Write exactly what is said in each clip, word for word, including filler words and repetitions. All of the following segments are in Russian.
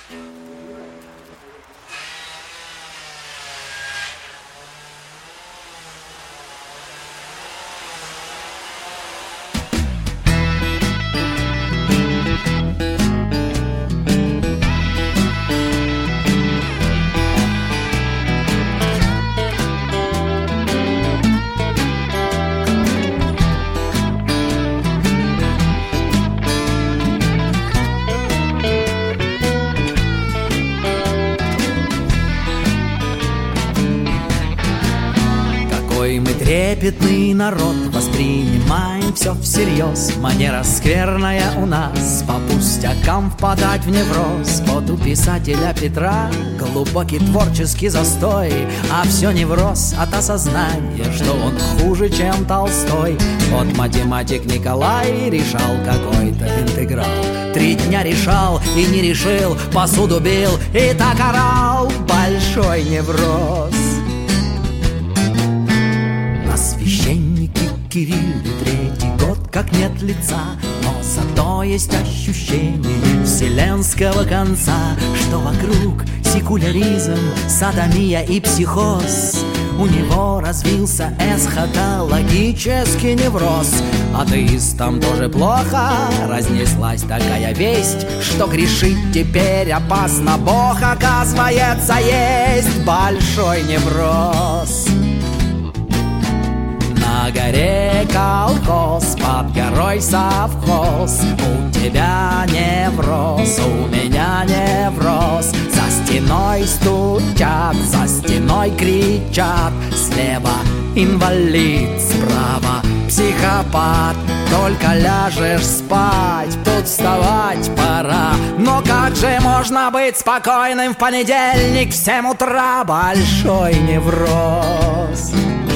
Трепетный народ, воспринимаем все всерьез. Манера скверная у нас, по пустякам впадать в невроз. Вот у писателя Петра глубокий творческий застой, а все невроз от осознания, что он хуже, чем Толстой. Вот математик Николай решал какой-то интеграл. Три дня решал и не решил, посуду бил и так орал. Большой невроз. Священники Кирилле третий год как нет лица, но зато есть ощущение вселенского конца, что вокруг секуляризм, садомия и психоз. У него развился эсхатологический невроз. Атеистам тоже плохо, разнеслась такая весть, что грешить теперь опасно, Бог, оказывается, есть. Большой невроз. На горе колхоз, под горой совхоз. У тебя невроз, у меня невроз. За стеной стучат, за стеной кричат. Слева инвалид, справа психопат. Только ляжешь спать, тут вставать пора. Но как же можно быть спокойным в понедельник в семь утра? Большой невроз.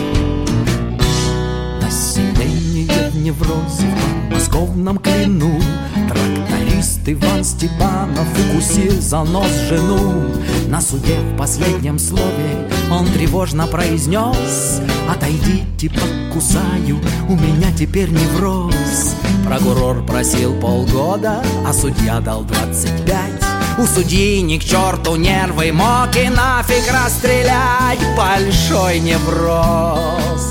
Невроз в московном Клину. Тракторист Иван Степанов укусил за нос жену. На суде в последнем слове он тревожно произнес: отойдите, покусаю, у меня теперь невроз. Прокурор просил полгода, а судья дал двадцать пять. У судьи ни к черту нервы, мог и нафиг расстрелять. Большой невроз.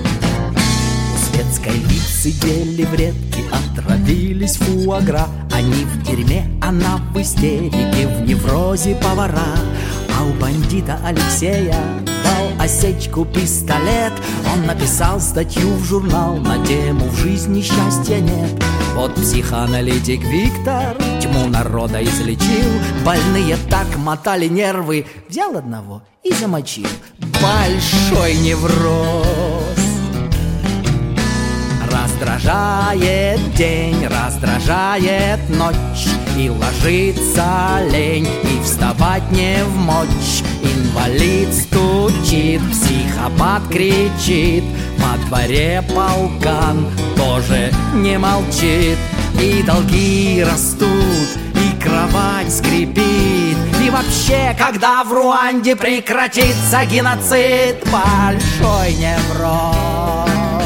Сидели в редке, отравились фуагра. Они в дерьме, она в истерике, в неврозе повара. А у бандита Алексея дал осечку пистолет. Он написал статью в журнал на тему «В жизни счастья нет». Вот психоаналитик Виктор тьму народа излечил. Больные так мотали нервы, взял одного и замочил. Большой невроз. Раздражает день, раздражает ночь, и ложится лень, и вставать не вмочь. Инвалид стучит, психопат кричит, во дворе полкан тоже не молчит. И долги растут, и кровать скрипит. И вообще, когда в Руанде прекратится геноцид? Большой невроз.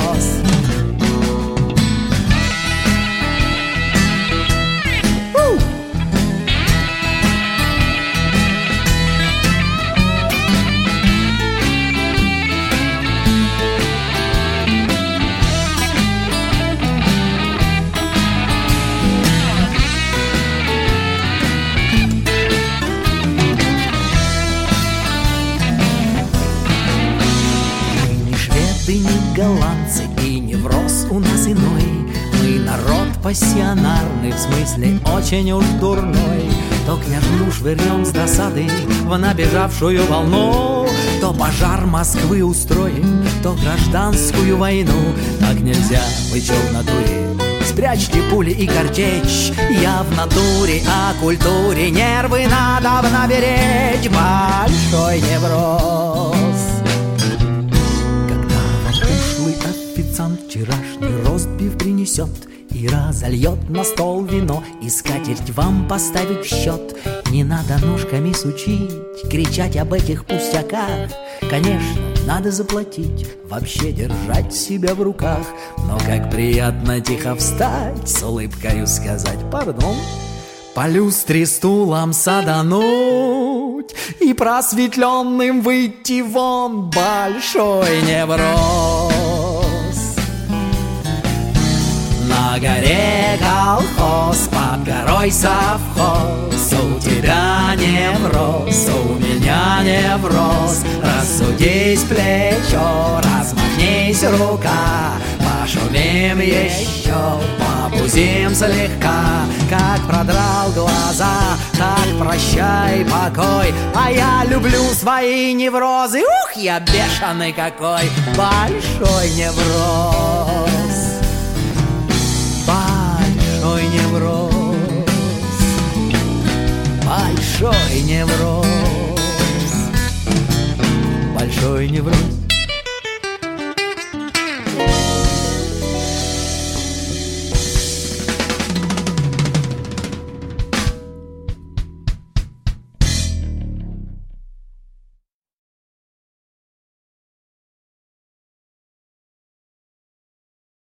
Голландцы, и невроз у нас иной. Мы народ пассионарный, в смысле очень уж дурной. То княжну швырнем с досады в набежавшую волну, то пожар Москвы устроим, то гражданскую войну. Так нельзя, вы чё в натуре? Спрячьте пули и картечь. Я в натуре о культуре, нервы надо наберечь. Большой невроз. Официант вчерашний ростбиф принесет и разольет на стол вино, и скатерть вам поставить в счет. Не надо ножками сучить, кричать об этих пустяках. Конечно, надо заплатить, вообще держать себя в руках. Но как приятно тихо встать, с улыбкою сказать: пардон, по люстре стулом садануть и просветленным выйти вон. Большой невроз. На горе колхоз, под горой совхоз. У тебя невроз, у меня невроз. Рассудись плечо, размахнись рука. Пошумим еще, побузим слегка. Как продрал глаза, так прощай покой. А я люблю свои неврозы. Ух, я бешеный какой. Большой невроз. Большой невроз. Большой невроз. Большой невроз.